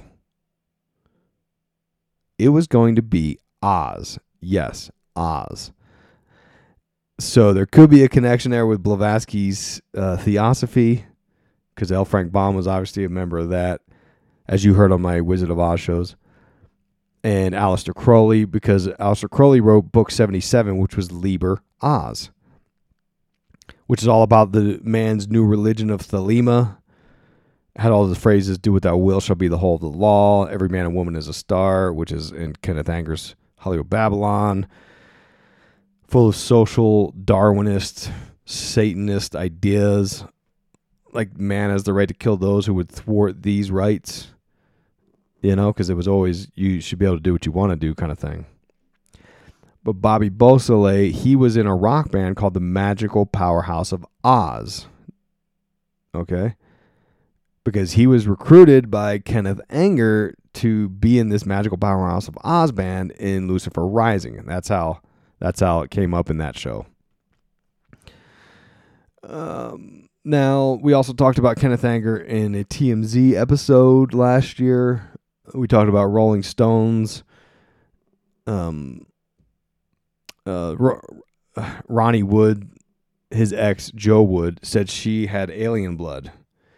It was going to be Oz. Yes, Oz. So there could be a connection there with Blavatsky's uh, Theosophy, because L. Frank Baum was obviously a member of that, as you heard on my Wizard of Oz shows. And Aleister Crowley, because Aleister Crowley wrote book seventy-seven, which was Liber Oz, which is all about the man's new religion of Thelema. Had all the phrases, do what thou wilt shall be the whole of the law. Every man and woman is a star, which is in Kenneth Anger's Hollywood Babylon. Full of social, Darwinist, Satanist ideas. Like man has the right to kill those who would thwart these rights. You know, because it was always, you should be able to do what you want to do kind of thing. But Bobby Beausoleil, he was in a rock band called the Magical Powerhouse of Oz. Okay? Because he was recruited by Kenneth Anger to be in this Magical Powerhouse of Oz band in Lucifer Rising. And that's how that's how it came up in that show. Um, now, we also talked about Kenneth Anger in a T M Z episode last year. We talked about Rolling Stones. Um... Uh, Ronnie Wood, his ex, Joe Wood, said she had alien blood.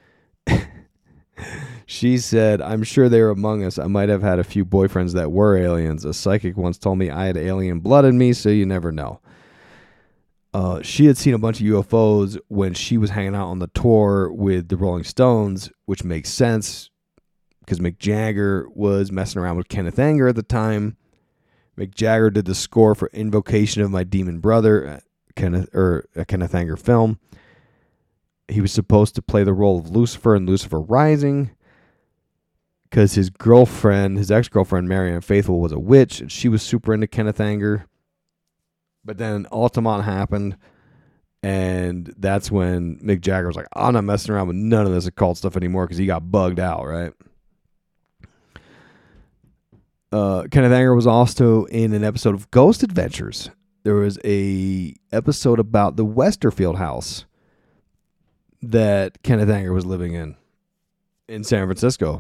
She said, I'm sure they were among us. I might have had a few boyfriends that were aliens. A psychic once told me I had alien blood in me, so you never know. Uh, she had seen a bunch of U F Os when she was hanging out on the tour with the Rolling Stones, which makes sense because Mick Jagger was messing around with Kenneth Anger at the time. Mick Jagger did the score for Invocation of My Demon Brother, Kenneth, or a Kenneth Anger film. He was supposed to play the role of Lucifer in Lucifer Rising because his girlfriend, his ex-girlfriend, Marianne Faithfull, was a witch, and she was super into Kenneth Anger. But then Altamont happened, and that's when Mick Jagger was like, I'm not messing around with none of this occult stuff anymore because he got bugged out, right? Uh, Kenneth Anger was also in an episode of Ghost Adventures. There was a episode about the Westerfield house that Kenneth Anger was living in, in San Francisco.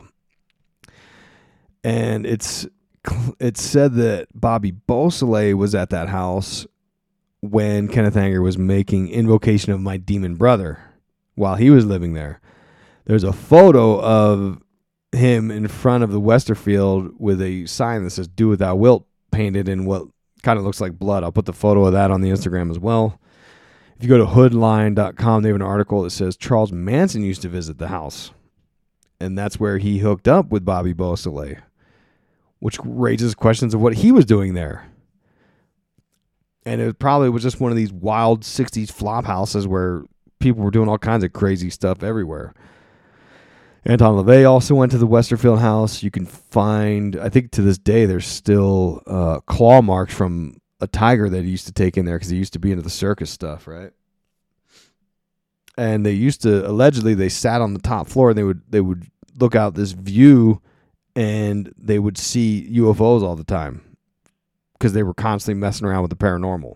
And it's it's said that Bobby Beausoleil was at that house when Kenneth Anger was making Invocation of My Demon Brother while he was living there. There's a photo of him in front of the Westerfield with a sign that says "Do Without Wilt" painted in what kind of looks like blood. I'll put the photo of that on the Instagram as well. If you go to hoodline dot com, they have an article that says Charles Manson used to visit the house. And that's where he hooked up with Bobby Beausoleil, which raises questions of what he was doing there. And it probably was just one of these wild sixties flop houses where people were doing all kinds of crazy stuff everywhere. Anton LaVey also went to the Westerfield house. You can find, I think to this day, there's still uh, claw marks from a tiger that he used to take in there because he used to be into the circus stuff, right? And they used to, allegedly, they sat on the top floor and they would they would look out this view and they would see U F Os all the time because they were constantly messing around with the paranormal.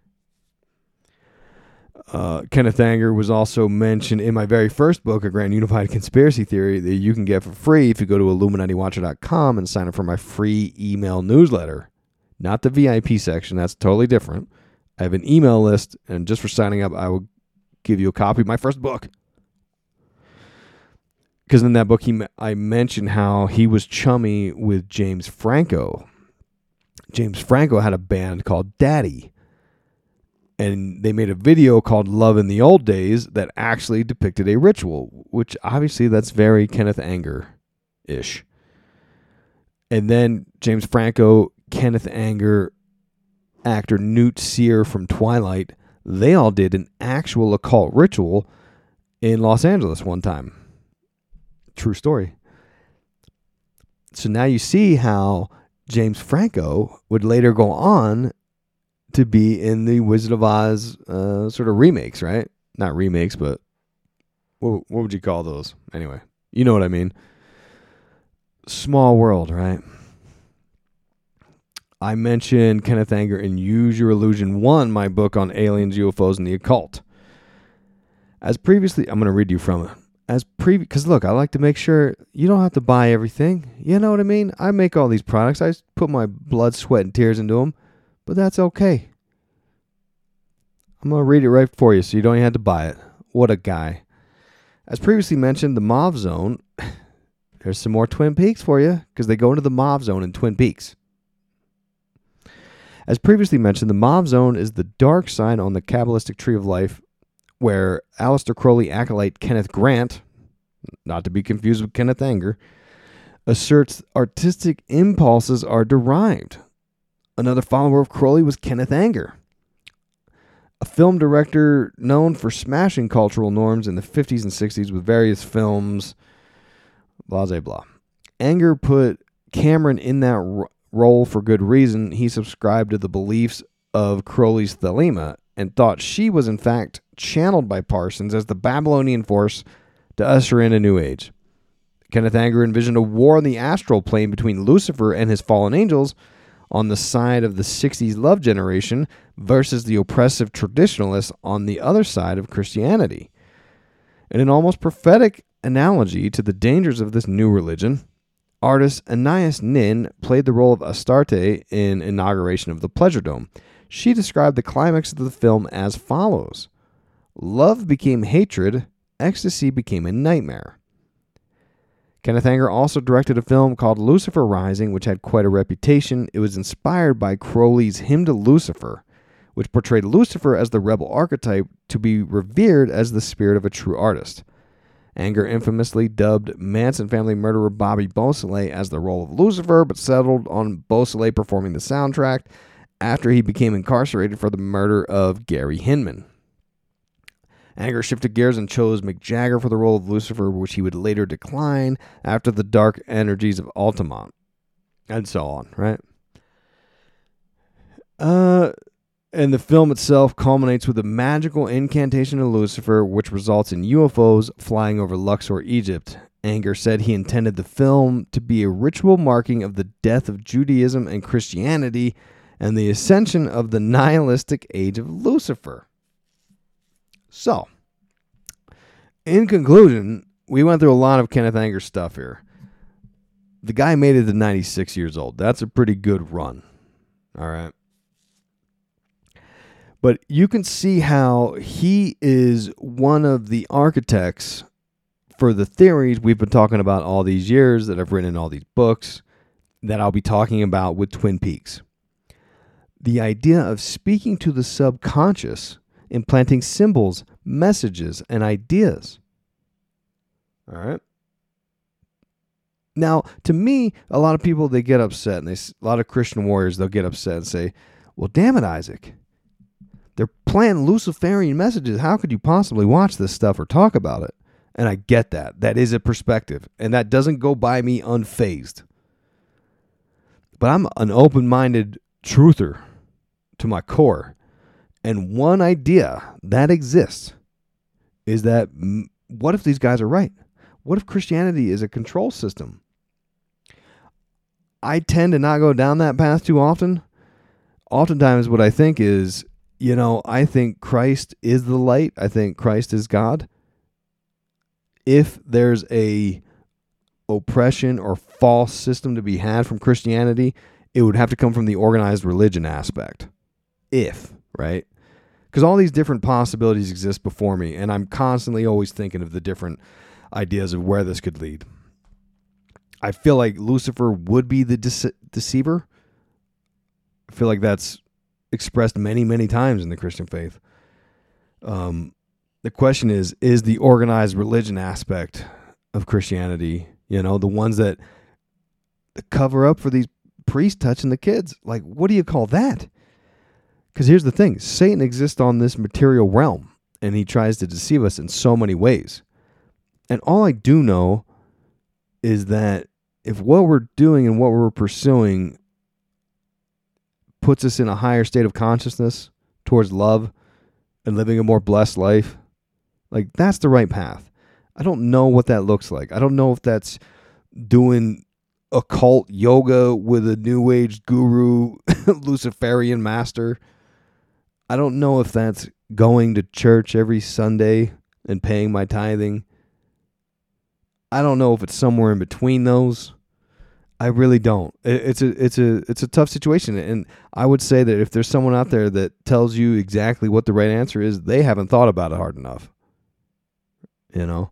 Uh, Kenneth Anger was also mentioned in my very first book, A Grand Unified Conspiracy Theory, that you can get for free if you go to illuminati watcher dot com and sign up for my free email newsletter. Not the V I P section. That's totally different. I have an email list, and just for signing up, I will give you a copy of my first book. Because in that book, he I mentioned how he was chummy with James Franco. James Franco had a band called Daddy. And they made a video called Love in the Old Days that actually depicted a ritual, which obviously that's very Kenneth Anger-ish. And then James Franco, Kenneth Anger, actor Newt Sear from Twilight, they all did an actual occult ritual in Los Angeles one time. True story. So now you see how James Franco would later go on to be in the Wizard of Oz uh, sort of remakes, right? Not remakes, but what, what would you call those? Anyway, you know what I mean. Small world, right? I mentioned Kenneth Anger in Use Your Illusion one, my book on aliens, U F Os, and the occult. As previously, I'm going to read you from it. As previous, because look, I like to make sure you don't have to buy everything. You know what I mean? I make all these products. I put my blood, sweat, and tears into them. But that's okay. I'm going to read it right for you so you don't even have to buy it. What a guy. As previously mentioned, the Mauve Zone, there's some more Twin Peaks for you because they go into the Mauve Zone in Twin Peaks. As previously mentioned, the Mauve Zone is the dark side on the Kabbalistic Tree of Life where Aleister Crowley acolyte Kenneth Grant, not to be confused with Kenneth Anger, asserts artistic impulses are derived. Another follower of Crowley was Kenneth Anger, a film director known for smashing cultural norms in the fifties and sixties with various films, blah, blah, blah. Anger put Cameron in that ro- role for good reason. He subscribed to the beliefs of Crowley's Thelema and thought she was in fact channeled by Parsons as the Babylonian force to usher in a new age. Kenneth Anger envisioned a war on the astral plane between Lucifer and his fallen angels on the side of the sixties love generation versus the oppressive traditionalists on the other side of Christianity. In an almost prophetic analogy to the dangers of this new religion, artist Anais Nin played the role of Astarte in Inauguration of the Pleasure Dome. She described the climax of the film as follows. Love became hatred, ecstasy became a nightmare. Kenneth Anger also directed a film called Lucifer Rising, which had quite a reputation. It was inspired by Crowley's Hymn to Lucifer, which portrayed Lucifer as the rebel archetype to be revered as the spirit of a true artist. Anger infamously dubbed Manson family murderer Bobby Beausoleil as the role of Lucifer, but settled on Beausoleil performing the soundtrack after he became incarcerated for the murder of Gary Hinman. Anger shifted gears and chose Mick Jagger for the role of Lucifer, which he would later decline after the dark energies of Altamont, and so on, right? Uh, and the film itself culminates with a magical incantation of Lucifer, which results in U F Os flying over Luxor, Egypt. Anger said he intended the film to be a ritual marking of the death of Judaism and Christianity and the ascension of the nihilistic age of Lucifer. So, in conclusion, we went through a lot of Kenneth Anger stuff here. The guy made it to ninety-six years old. That's a pretty good run. All right. But you can see how he is one of the architects for the theories we've been talking about all these years, that I've written in all these books, that I'll be talking about with Twin Peaks. The idea of speaking to the subconscious, implanting symbols, messages, and ideas. All right. Now, to me, a lot of people, they get upset, and they, a lot of Christian warriors, they'll get upset and say, well, damn it, Isaac. They're planting Luciferian messages. How could you possibly watch this stuff or talk about it? And I get that. That is a perspective, and that doesn't go by me unfazed. But I'm an open-minded truther to my core. And one idea that exists is that, what if these guys are right? What if Christianity is a control system? I tend to not go down that path too often. Oftentimes what I think is, you know, I think Christ is the light. I think Christ is God. If there's a oppression or false system to be had from Christianity, it would have to come from the organized religion aspect. If, right? Because all these different possibilities exist before me, and I'm constantly always thinking of the different ideas of where this could lead. I feel like Lucifer would be the dece- deceiver. I feel like that's expressed many, many times in the Christian faith. Um, the question is, is the organized religion aspect of Christianity, you know, the ones that cover up for these priests touching the kids, like, what do you call that? Because here's the thing, Satan exists on this material realm, and he tries to deceive us in so many ways. And all I do know is that if what we're doing and what we're pursuing puts us in a higher state of consciousness towards love and living a more blessed life, like, that's the right path. I don't know what that looks like. I don't know if that's doing occult yoga with a new age guru, Luciferian master. I don't know if that's going to church every Sunday and paying my tithing. I don't know if it's somewhere in between those. I really don't. It's a it's a it's a tough situation, and I would say that if there's someone out there that tells you exactly what the right answer is, they haven't thought about it hard enough. You know,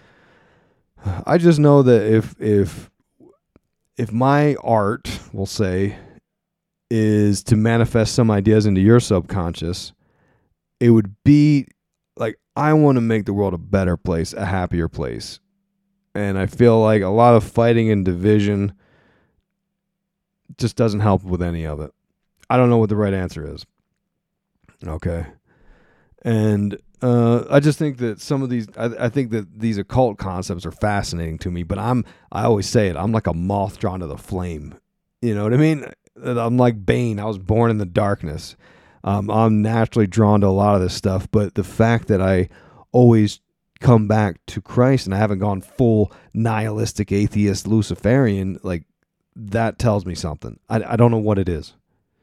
I just know that if if if my art, we'll say, is to manifest some ideas into your subconscious, it would be like, I want to make the world a better place, a happier place. And I feel like a lot of fighting and division just doesn't help with any of it. I don't know what the right answer is. Okay. And uh, I just think that some of these, I, I think that these occult concepts are fascinating to me, but I'm, I always say it, I'm like a moth drawn to the flame. You know what I mean? I'm like Bane. I was born in the darkness. Um, I'm naturally drawn to a lot of this stuff, but the fact that I always come back to Christ and I haven't gone full nihilistic atheist Luciferian, like, that tells me something. I, I don't know what it is.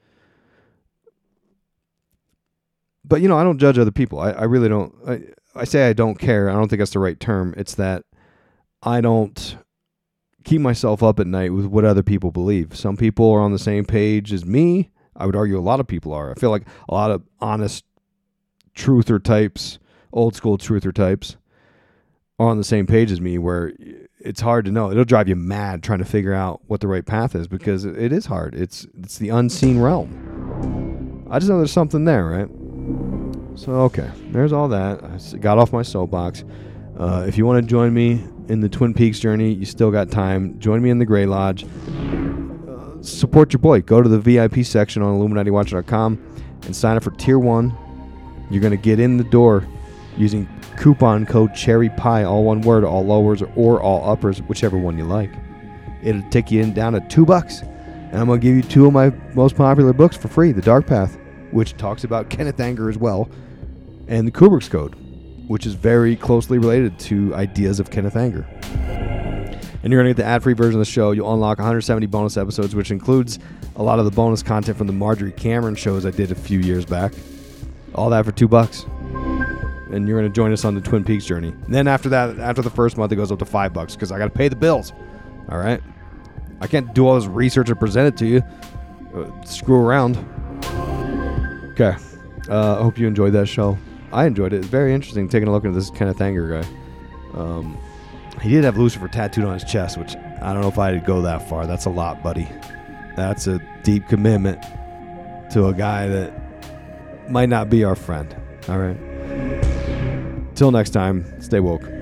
But, you know, I don't judge other people. I, I really don't. I, I say I don't care. I don't think that's the right term. It's that I don't keep myself up at night with what other people believe. Some people are on the same page as me. I would argue a lot of people are. I feel like a lot of honest truther types, old school truther types, are on the same page as me, where it's hard to know. It'll drive you mad trying to figure out what the right path is, because it is hard. It's it's the unseen realm. I just know there's something there, right? So, okay, there's all that. I got off my soapbox. Uh, if you want to join me in the Twin Peaks journey, you still got time. Join me in the Gray Lodge. Uh, support your boy. Go to the V I P section on Illuminati Watcher dot com and sign up for Tier one. You're going to get in the door using coupon code CHERRYPIE, all one word, all lowers or all uppers, whichever one you like. It'll take you in down to two bucks. And I'm going to give you two of my most popular books for free. The Dark Path, which talks about Kenneth Anger as well, and the Kubrick's Code, which is very closely related to ideas of Kenneth Anger. And you're going to get the ad-free version of the show. You'll unlock one hundred seventy bonus episodes, which includes a lot of the bonus content from the Marjorie Cameron shows I did a few years back. All that for two bucks. and you're going to join us on the Twin Peaks journey. And then after that, after the first month, it goes up to five bucks because I got to pay the bills. All right, I can't do all this research and present it to you. Uh, screw around. Okay, uh, I hope you enjoyed that show. I enjoyed it. It's very interesting taking a look at this Kenneth Anger guy. Um, he did have Lucifer tattooed on his chest, which I don't know if I'd go that far. That's a lot, buddy. That's a deep commitment to a guy that might not be our friend. All right. Till next time, stay woke.